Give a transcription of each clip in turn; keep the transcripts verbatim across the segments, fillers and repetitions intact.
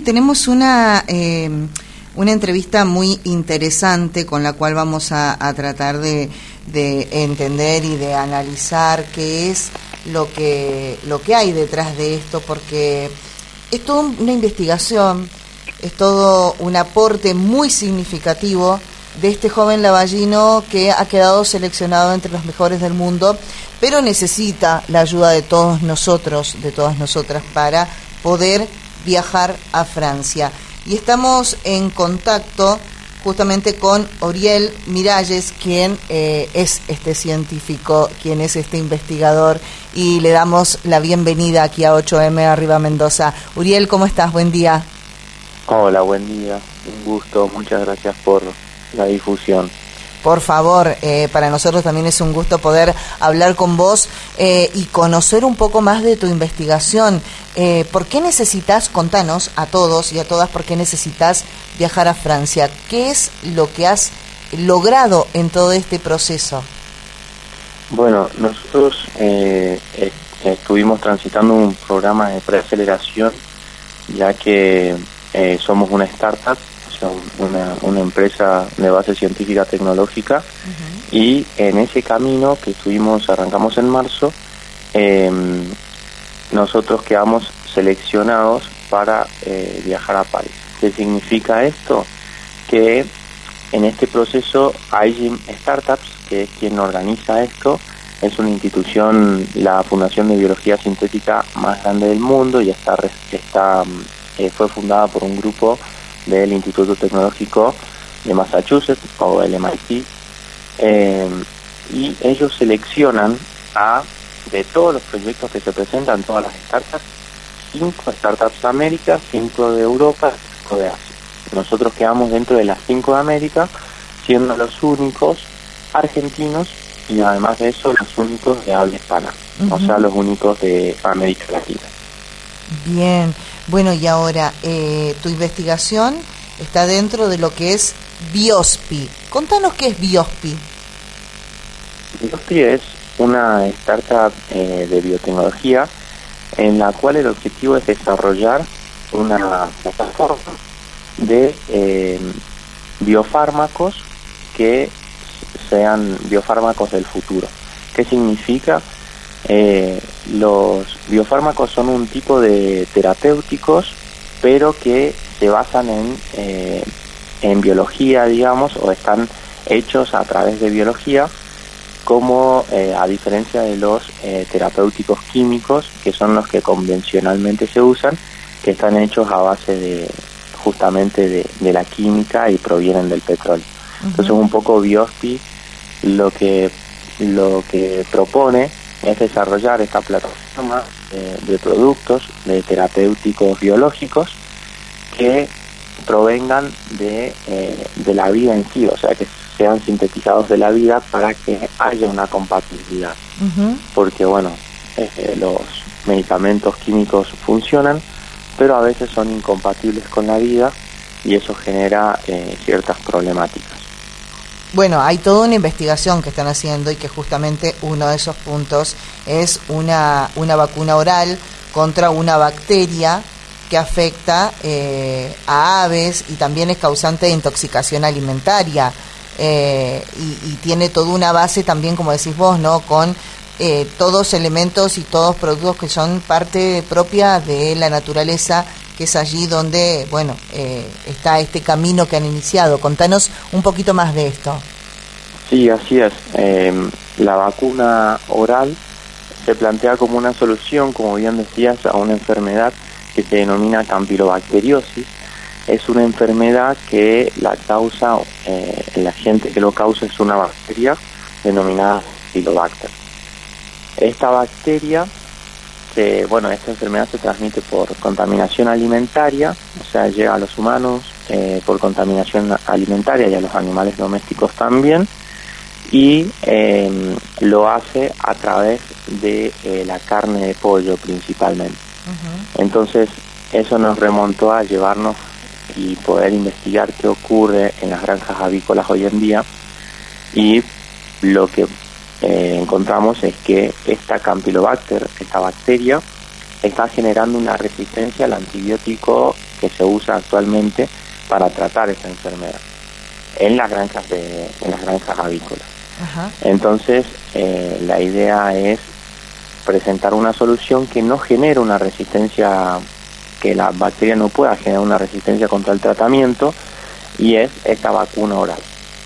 tenemos una, eh, una entrevista muy interesante con la cual vamos a, a tratar de, de entender y de analizar qué es lo que, lo que hay detrás de esto, porque es toda una investigación, es todo un aporte muy significativo de este joven lavallino que ha quedado seleccionado entre los mejores del mundo, pero necesita la ayuda de todos nosotros, de todas nosotras, para poder viajar a Francia. Y estamos en contacto justamente con Oriel Miralles, quien eh, es este científico, quien es este investigador, y le damos la bienvenida aquí a ocho eme Arriba Mendoza. Oriel, ¿cómo estás? Buen día. Hola, buen día. Un gusto. Muchas gracias por la difusión. Por favor, eh, para nosotros también es un gusto poder hablar con vos eh, y conocer un poco más de tu investigación. Eh, ¿Por qué necesitas, contanos a todos y a todas, por qué necesitas viajar a Francia? ¿Qué es lo que has logrado en todo este proceso? Bueno, nosotros eh, estuvimos transitando un programa de preaceleración, ya que eh, somos una startup, o sea, una, una empresa de base científica tecnológica, uh-huh. Y en ese camino que estuvimos, arrancamos en marzo, eh, nosotros quedamos seleccionados para eh, viajar a París. ¿Qué significa esto? Que en este proceso I G I M Startups, que es quien organiza esto, es una institución, la Fundación de Biología Sintética más grande del mundo, y está, está eh, fue fundada por un grupo del Instituto Tecnológico de Massachusetts, o el M I T, eh, y ellos seleccionan a, de todos los proyectos que se presentan, todas las startups, cinco startups de América, cinco de Europa, cinco de Asia. Nosotros quedamos dentro de las cinco de América, siendo los únicos argentinos y además de eso los únicos de habla hispana, uh-huh. O sea, los únicos de América Latina. Bien, bueno, y ahora eh, tu investigación está dentro de lo que es Biospi. Contanos qué es Biospi. Biospi es una startup eh, de biotecnología en la cual el objetivo es desarrollar una plataforma de eh, biofármacos que sean biofármacos del futuro. ¿Qué significa? Eh, los biofármacos son un tipo de terapéuticos, pero que se basan en, eh, en biología, digamos, o están hechos a través de biología, como eh, a diferencia de los eh, terapéuticos químicos, que son los que convencionalmente se usan, que están hechos a base de justamente de, de la química y provienen del petróleo. Uh-huh. Entonces un poco Biospi lo que lo que propone es desarrollar esta plataforma de, de productos de terapéuticos biológicos que provengan de, eh, de la vida en sí, o sea, que sean sintetizados de la vida para que haya una compatibilidad. Uh-huh. Porque, bueno, eh, los medicamentos químicos funcionan, pero a veces son incompatibles con la vida y eso genera eh, ciertas problemáticas. Bueno, hay toda una investigación que están haciendo y que justamente uno de esos puntos es una, una vacuna oral contra una bacteria que afecta eh, a aves y también es causante de intoxicación alimentaria eh, y, y tiene toda una base también, como decís vos, ¿no? Con eh, todos elementos y todos productos que son parte propia de la naturaleza, que es allí donde, bueno, eh, está este camino que han iniciado. Contanos un poquito más de esto. Sí, así es. Eh, la vacuna oral se plantea como una solución, como bien decías, a una enfermedad que se denomina campylobacteriosis. Es una enfermedad que la causa, eh, el agente que lo causa es una bacteria denominada Campylobacter. Esta bacteria, que, bueno, esta enfermedad se transmite por contaminación alimentaria, o sea, llega a los humanos eh, por contaminación alimentaria y a los animales domésticos también, y eh, lo hace a través de eh, la carne de pollo principalmente. Uh-huh. Entonces, eso nos remontó a llevarnos y poder investigar qué ocurre en las granjas avícolas hoy en día, y lo que eh, encontramos es que esta Campylobacter, esta bacteria, está generando una resistencia al antibiótico que se usa actualmente para tratar esa enfermedad en las granjas de, en las granjas avícolas. Ajá. Entonces, eh, la idea es presentar una solución que no genere una resistencia, que la bacteria no pueda generar una resistencia contra el tratamiento, y es esta vacuna oral.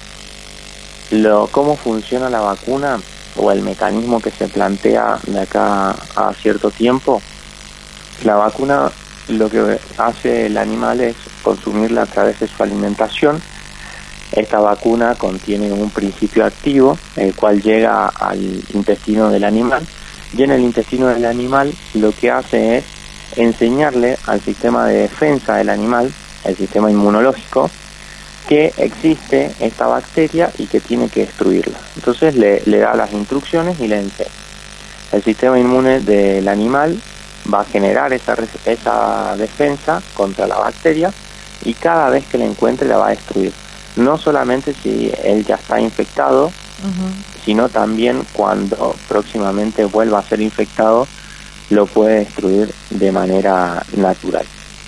Lo, ¿Cómo funciona la vacuna o el mecanismo que se plantea de acá a cierto tiempo? La vacuna, lo que hace el animal es consumirla a través de su alimentación. Esta vacuna contiene un principio activo, el cual llega al intestino del animal, y en el intestino del animal lo que hace es enseñarle al sistema de defensa del animal, el sistema inmunológico, que existe esta bacteria y que tiene que destruirla. Entonces le, le da las instrucciones y le enseña. El sistema inmune del animal va a generar esa, esa defensa contra la bacteria, y cada vez que la encuentre la va a destruir. No solamente si él ya está infectado, uh-huh. sino también cuando próximamente vuelva a ser infectado, lo puede destruir de manera natural.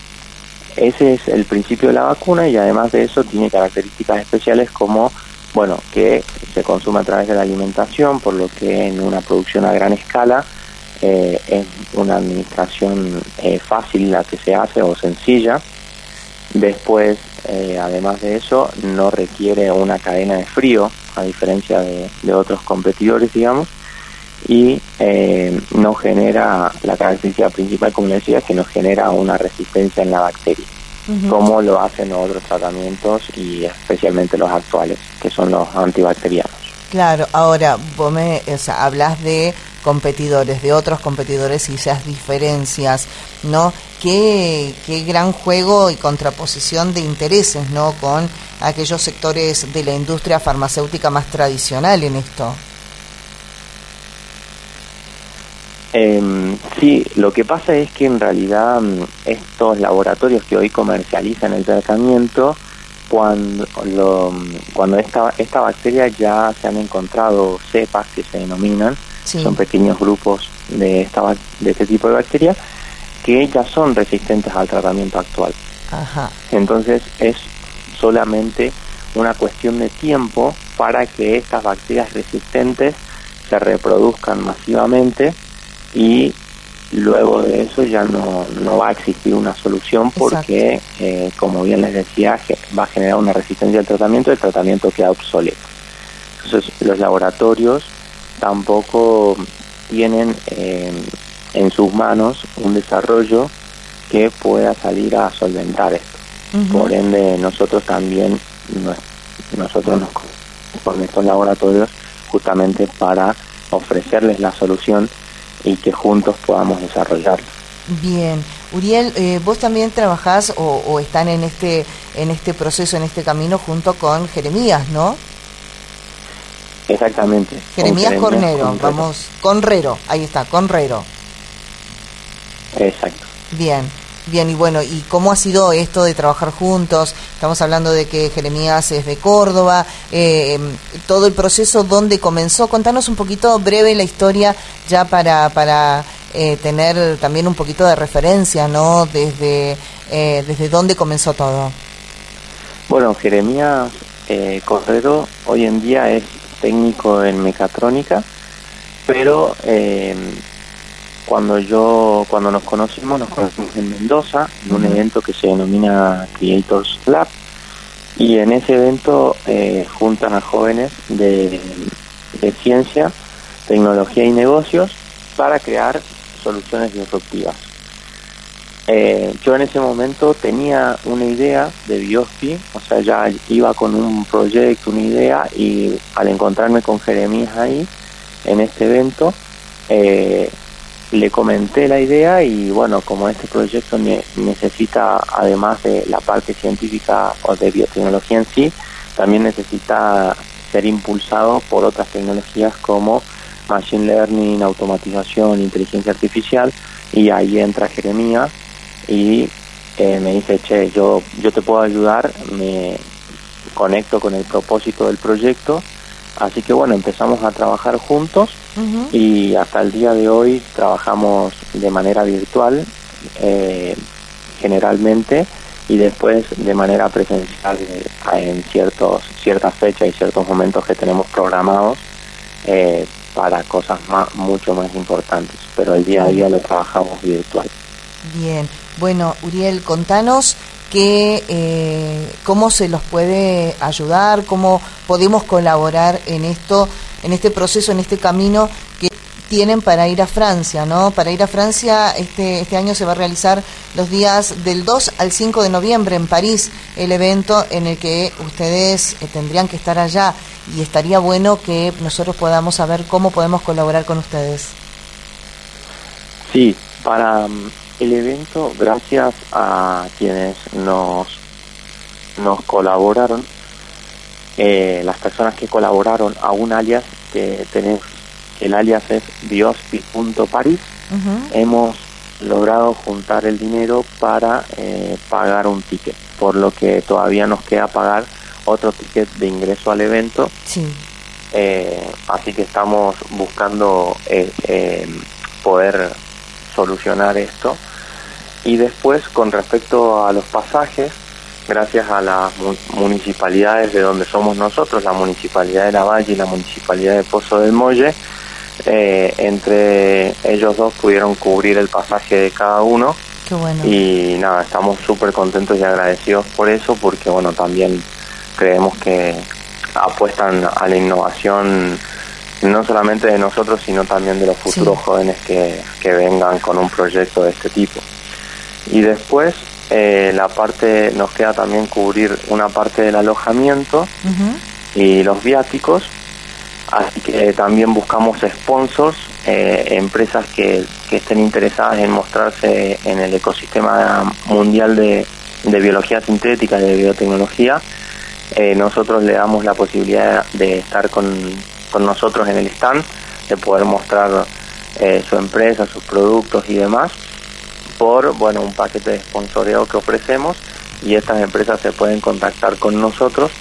Ese es el principio de la vacuna, y además de eso tiene características especiales como, bueno, que se consume a través de la alimentación, por lo que en una producción a gran escala eh, es una administración eh, fácil la que se hace, o sencilla. Después, eh, además de eso, no requiere una cadena de frío, a diferencia de, de otros competidores, digamos, y eh, no genera, la característica principal, como le decía, que no genera una resistencia en la bacteria, uh-huh. como lo hacen otros tratamientos, y especialmente los actuales, que son los antibacterianos. Claro, ahora vos me, o sea, hablas de competidores, de otros competidores y esas diferencias, ¿no? Qué, qué gran juego y contraposición de intereses, ¿no? Con aquellos sectores de la industria farmacéutica más tradicional en esto. Eh, sí, lo que pasa es que en realidad estos laboratorios que hoy comercializan el tratamiento, cuando lo, cuando esta esta bacteria ya se han encontrado cepas que se denominan, sí. son pequeños grupos de esta de este tipo de bacterias que ya son resistentes al tratamiento actual. Ajá. Entonces es solamente una cuestión de tiempo para que estas bacterias resistentes se reproduzcan masivamente, y luego de eso ya no, no va a existir una solución, porque eh, como bien les decía, va a generar una resistencia al tratamiento, el tratamiento queda obsoleto. Entonces los laboratorios tampoco tienen eh, en sus manos un desarrollo que pueda salir a solventar esto. Uh-huh. Por ende, nosotros también nos, nosotros nos con estos laboratorios justamente para ofrecerles la solución y que juntos podamos desarrollarlo. Bien, Uriel, eh, vos también trabajás o, o están en este en este proceso, en este camino junto con Jeremías, ¿no? Exactamente. Jeremías Cornero, Conrero. vamos, Conrero, ahí está, Conrero. Exacto. Bien, bien, y bueno, ¿y cómo ha sido esto de trabajar juntos? Estamos hablando de que Jeremías es de Córdoba, eh, todo el proceso, ¿dónde comenzó? Contanos un poquito breve la historia, ya para para eh, tener también un poquito de referencia, ¿no? Desde, eh, desde dónde comenzó todo. Bueno, Jeremías eh, Correro hoy en día es técnico en mecatrónica, pero eh, cuando yo cuando nos conocimos nos conocimos en Mendoza, en un uh-huh. evento que se denomina Creators Lab, y en ese evento eh, juntan a jóvenes de, de ciencia, tecnología y negocios para crear soluciones disruptivas. Eh, yo en ese momento tenía una idea de Biospi, o sea, ya iba con un proyecto, una idea, y al encontrarme con Jeremías ahí, en este evento, eh, le comenté la idea, y bueno, como este proyecto ne- necesita, además de la parte científica o de biotecnología en sí, también necesita ser impulsado por otras tecnologías como Machine Learning, automatización, inteligencia artificial, y ahí entra Jeremías y eh, me dice, che, yo yo te puedo ayudar, me conecto con el propósito del proyecto Así que bueno, empezamos a trabajar juntos uh-huh. y hasta el día de hoy trabajamos de manera virtual eh, generalmente, y después de manera presencial en ciertos ciertas fechas y ciertos momentos que tenemos programados eh, para cosas más, mucho más importantes, pero el día a día lo trabajamos virtual. Bien, bueno, Uriel, contanos que eh, cómo se los puede ayudar, cómo podemos colaborar en esto, en este proceso, en este camino que tienen para ir a Francia, ¿no? Para ir a Francia, este este año se va a realizar los días del dos al cinco de noviembre en París, el evento en el que ustedes eh, tendrían que estar allá, y estaría bueno que nosotros podamos saber cómo podemos colaborar con ustedes. Sí, para um, el evento, gracias a quienes nos, nos colaboraron, eh, las personas que colaboraron a un alias que tenemos, el alias es biospi punto paris, uh-huh. hemos logrado juntar el dinero para eh, pagar un ticket, por lo que todavía nos queda pagar otro ticket de ingreso al evento. Sí. Eh, así que estamos buscando eh, eh, poder solucionar esto. Y después, con respecto a los pasajes, gracias a las municipalidades de donde somos nosotros, la Municipalidad de Lavalle y la Municipalidad de Pozo del Molle, eh, entre ellos dos pudieron cubrir el pasaje de cada uno. Qué bueno. Y nada, estamos súper contentos y agradecidos por eso, porque bueno, también creemos que apuestan a la innovación no solamente de nosotros, sino también de los futuros sí. jóvenes que, que vengan con un proyecto de este tipo. Y después eh, la parte, nos queda también cubrir una parte del alojamiento uh-huh. y los viáticos, así que también buscamos sponsors, eh, empresas que, que estén interesadas en mostrarse en el ecosistema mundial de, de biología sintética y de biotecnología. Eh, nosotros le damos la posibilidad de estar con, con nosotros en el stand, de poder mostrar eh, su empresa, sus productos y demás, por bueno un paquete de sponsoreo que ofrecemos, y estas empresas se pueden contactar con nosotros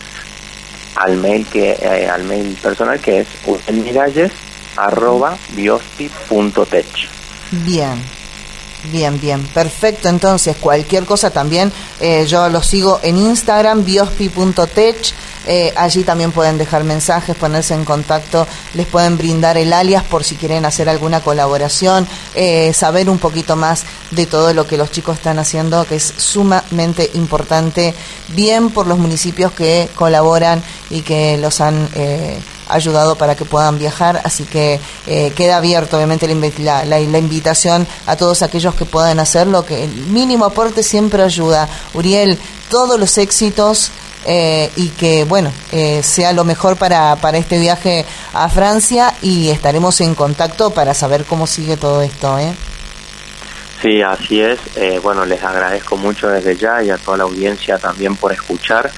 al mail que eh, al mail personal, que es urielmiralles arroba biospi punto tech. Bien. Bien, bien, perfecto. Entonces, cualquier cosa también, eh, yo lo sigo en Instagram, biospi punto tech. Eh, allí también pueden dejar mensajes, ponerse en contacto, les pueden brindar el alias por si quieren hacer alguna colaboración, eh, saber un poquito más de todo lo que los chicos están haciendo, que es sumamente importante, bien por los municipios que colaboran y que los han eh, ayudado para que puedan viajar. Así que eh, queda abierto obviamente la, la, la invitación a todos aquellos que puedan hacerlo, que el mínimo aporte siempre ayuda. Uriel, todos los éxitos. Eh, y que bueno eh, sea lo mejor para, para este viaje a Francia, y estaremos en contacto para saber cómo sigue todo esto, ¿eh? Sí, así es. Eh, bueno, les agradezco mucho desde ya, y a toda la audiencia también por escuchar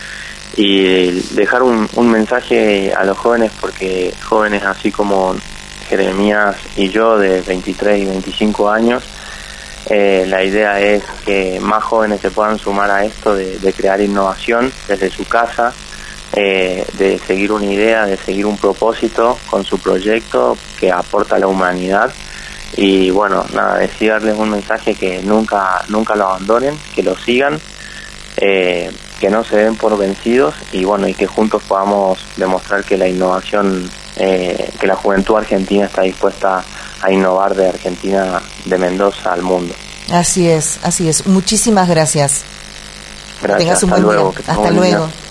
y dejar un, un mensaje a los jóvenes, porque jóvenes así como Jeremías y yo, de veintitrés y veinticinco años, Eh, la idea es que más jóvenes se puedan sumar a esto de, de crear innovación desde su casa, eh, de seguir una idea, de seguir un propósito con su proyecto que aporta a la humanidad. Y bueno, nada, decirles un mensaje: que nunca nunca lo abandonen, que lo sigan, eh, que no se den por vencidos, y bueno, y que juntos podamos demostrar que la innovación, eh, que la juventud argentina está dispuesta a innovar de Argentina, de Mendoza al mundo. Así es, así es. Muchísimas gracias. Gracias, que tengas un hasta buen luego. día. Hasta luego.